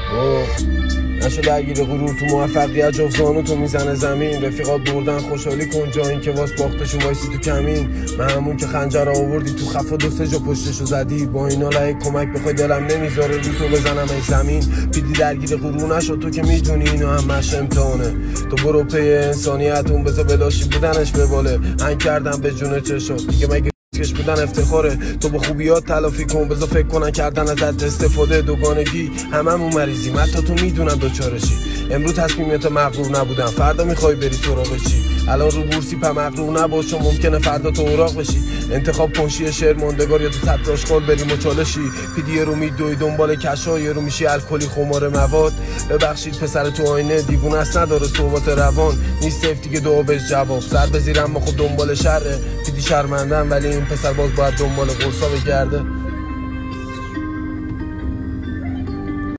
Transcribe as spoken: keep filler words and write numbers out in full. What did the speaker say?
نشو درگیر غرور تو موفقیت جفتانو تو میزنه زمین. رفیقات بردن خوشحالی کن جا این که واس باختشون وایسی تو کمین. من همون که خنجر آوردی تو خفا دو سه جا پشتشو زدی. با اینا لایک کمک بخوای دلم نمیذاره رو تو بزنم ای زمین. پیدی درگیر غرور نشو تو که میدونی اینو همش امتحانه. تو برو پی انسانیت اون بذار بلاشی بودنش بباله. هنگ کردم به جون چشم دیگه مگه کش بودن افتخاره. تو با خوبیات تلافی کن بذار فکر کنن کردن ازت استفاده. دوگانگی هممون مریضیم حتی تو میدونم دوچارشی. امروز تصمیمت مغرور نبودم فردا میخوای بری سراغ چی. الان رو بورسی پا مغرور نباش چون ممکنه فردا تو اوراق بشی. انتخاب کنشی شعر ماندگار یا تو سطر آشغال بری مچالشی. پیدیه رو میدوی دنبال کشا یه رو میشی الکلی خمار مواد. ببخشید پسر تو آینه دیوونه است نداره صحبت روان. نیست سیف دیگه دعا بهش جواب سر بزیرم ما خب دنبال شره. پیدی شرمندم ولی این پسر باز باید دنبال قرصا بگرده.